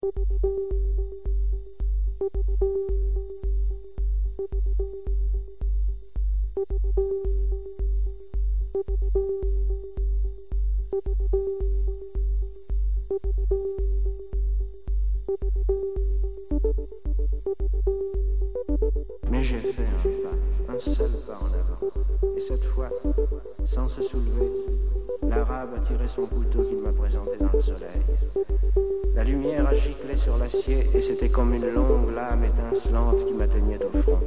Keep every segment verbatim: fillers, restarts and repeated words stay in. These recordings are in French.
Mais j'ai fait un pas, un seul pas en avant. Et cette fois, sans se soulever, l'arabe a tiré son couteau qu'il m'a présenté dans le soleil. La lumière a giclé sur l'acier et c'était comme une longue lame étincelante qui m'atteignait au front.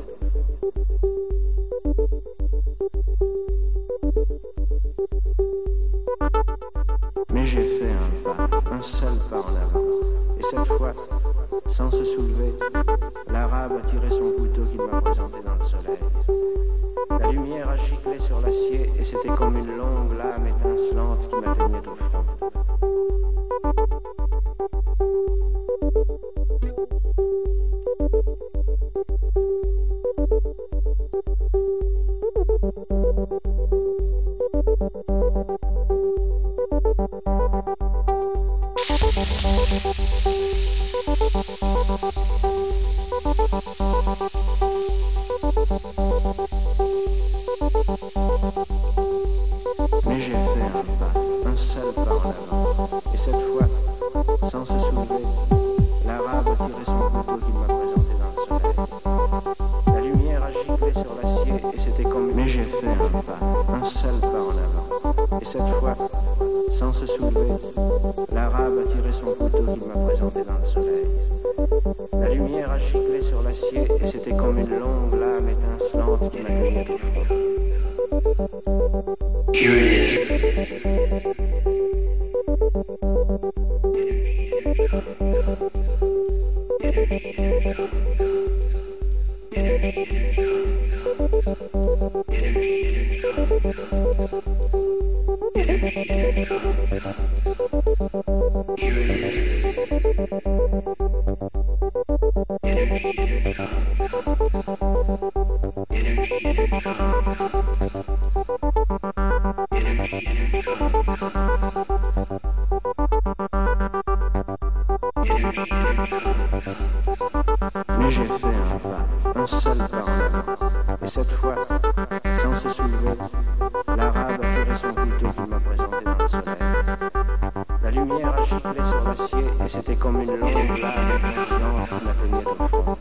Mais j'ai fait un pas, un seul pas en avant. Et cette fois, sans se soulever, l'arabe a tiré son couteau qu'il m'a présenté dans le soleil. La lumière a giclé sur l'acier et c'était comme une longue lame étincelante qui m'atteignait au front. Mais j'ai fait un pas, un seul pas en avant. Et cette fois, sans se soulever, l'arabe a tiré son couteau qu'il m'a présenté dans le soleil. La lumière a giclé sur l'acier et c'était comme... Mais j'ai fait un pas, un seul pas en avant. Et cette fois, sans se soulever, l'arabe a tiré son couteau qu'il m'a présenté dans le soleil. La lumière a giclé sur l'acier et c'était comme une longue lame étincelante qui m'atteignait au front. Here it is. Mais j'ai fait un pas, un seul pas en avant. Et cette fois, sans se soulever, l'arabe a tiré son couteau qu'il m'a présenté dans le soleil. La lumière a giclé sur l'acier et c'était comme une longue lame étincelante qui m'atteignait au front.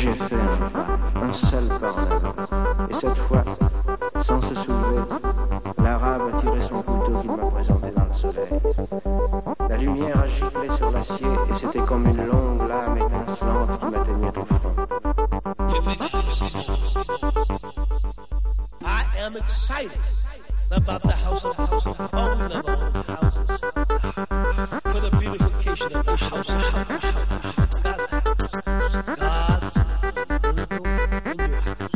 j'ai fait un pas, un seul pas en avant. Et cette fois, sans se soulever, l'arabe a tiré son couteau qu'il m'a présenté dans le soleil. La lumière a giclé sur l'acier et c'était comme une longue lame étincelante qui m'atteignait au front. I am excited about the house of houses. Oh, we love all the houses. For the beautification of the house of houses. God's house. God's miracle in your house.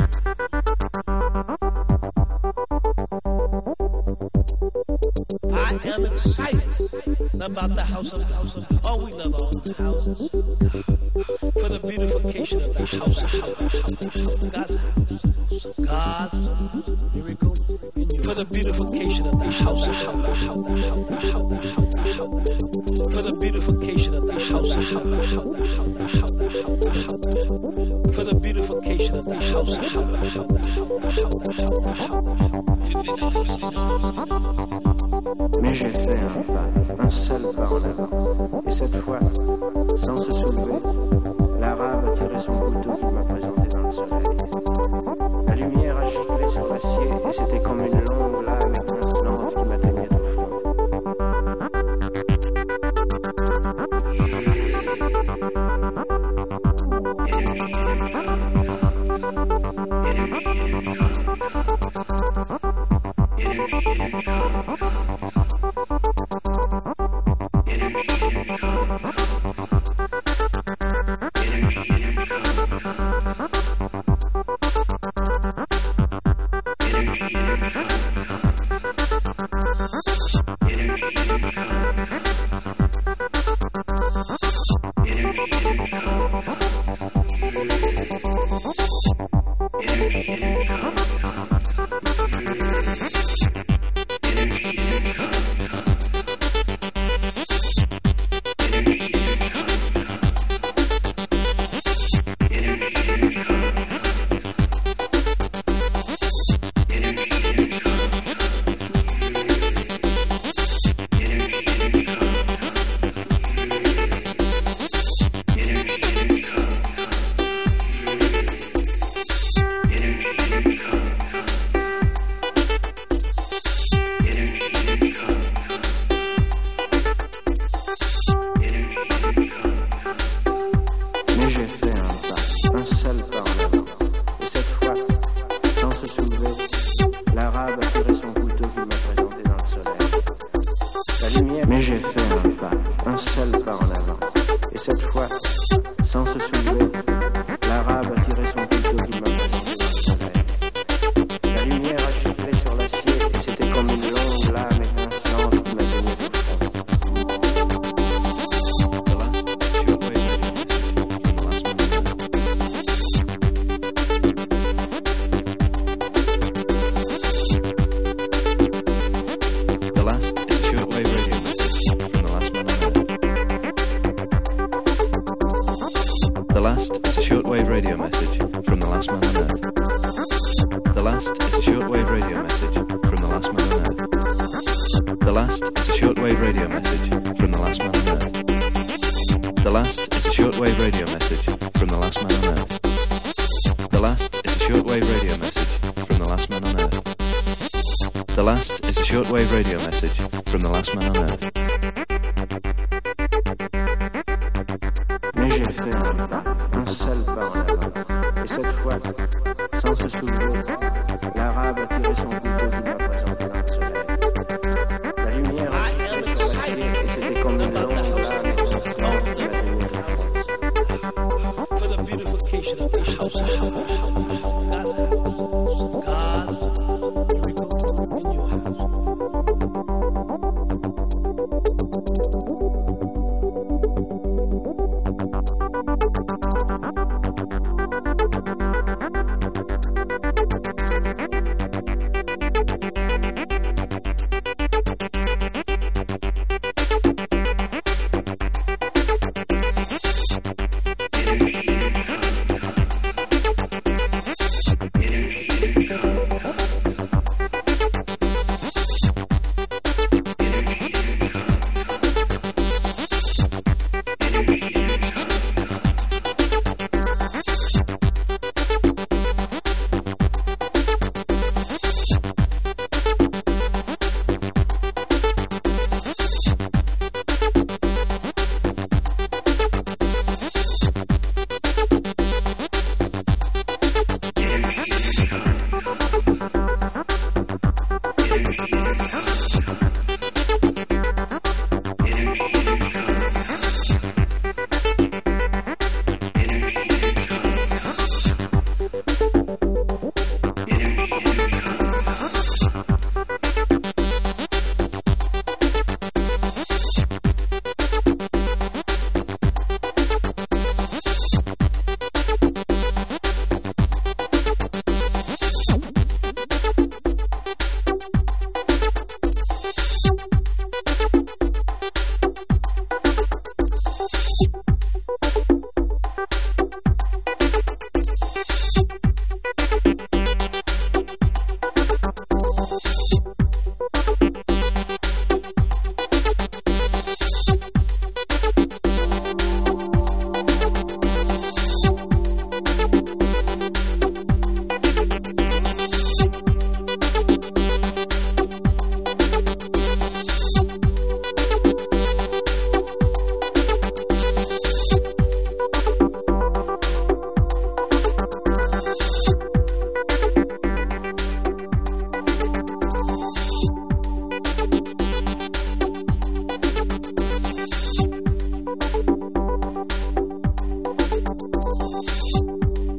I am excited about the house of houses. Oh, we love all the houses. For the beautification of the house of houses. God's house. God's miracle in you. For the beautification of the house of houses. For the beautification of the house of houses. For the beautification of the house of Mais j'ai fait un pas, un seul pas en avant. Et cette fois, sans se soulever, l'arabe a tiré son couteau qu'il m'a présenté dans le soleil. La lumière a giclé sur l'acier et c'était comme une longue lame étincelante qui m'atteignait au front.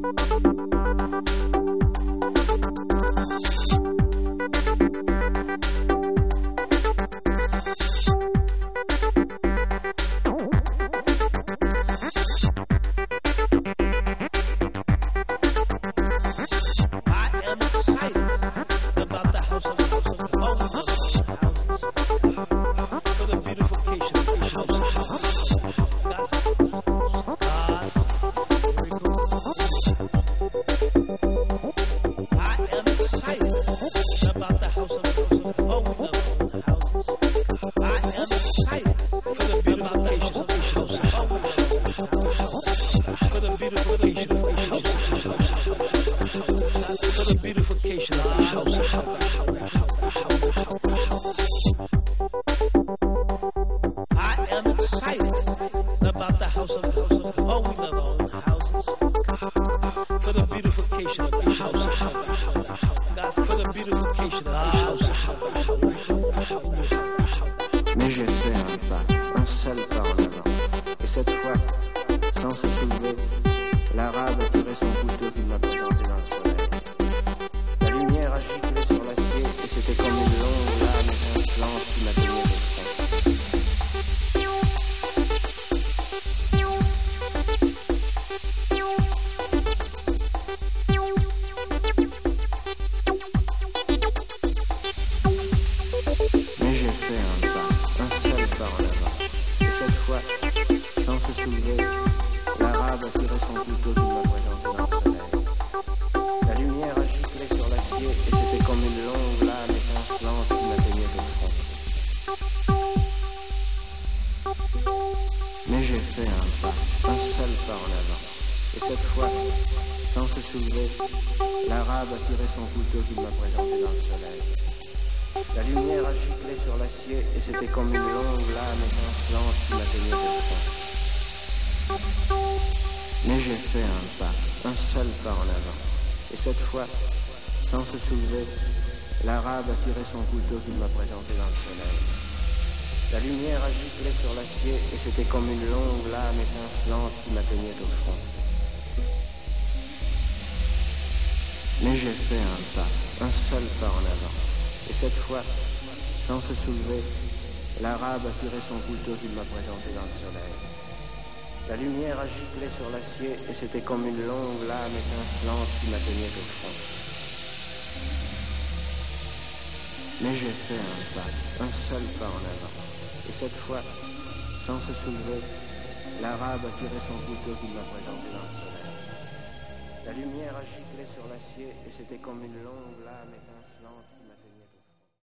Mais j'ai fait un pas, un seul pas en avant. Et cette fois, sans se soulever, l'arabe a tiré son couteau qu'il m'a présenté dans le soleil. La lumière a giclé sur l'acier et c'était comme une longue lame étincelante qui m'atteignait de front. Mais j'ai fait un pas, un seul pas en avant. Et cette fois, sans se soulever, l'arabe a tiré son couteau qu'il m'a présenté dans le soleil. La lumière a giclé sur l'acier et c'était comme une longue lame étincelante qui m'atteignait de front. Mais j'ai fait un pas, un seul pas en avant. Et cette fois, sans se soulever, l'arabe a tiré son couteau qu'il m'a présenté dans le soleil. La lumière a giclé sur l'acier et c'était comme une longue lame étincelante qui m'atteignait de front. Mais j'ai fait un pas, un seul pas en avant. Et cette fois, sans se soulever, l'arabe a tiré son couteau qu'il m'a présenté dans le soleil. La lumière a giclé sur l'acier et c'était comme une longue lame étincelante qui m'atteignait au front. Mais j'ai fait un pas, un seul pas en avant. Et cette fois, sans se soulever, l'arabe a tiré son couteau qu'il m'a présenté dans le soleil. La lumière a giclé sur l'acier et c'était comme une longue lame étincelante qui m'atteignait au front. Mais j'ai fait un pas, un seul pas en avant. Et cette fois, sans se soulever, l'arabe a tiré son couteau qu'il m'a présenté dans le soleil. La lumière a giclé sur l'acier et c'était comme une longue lame étincelante.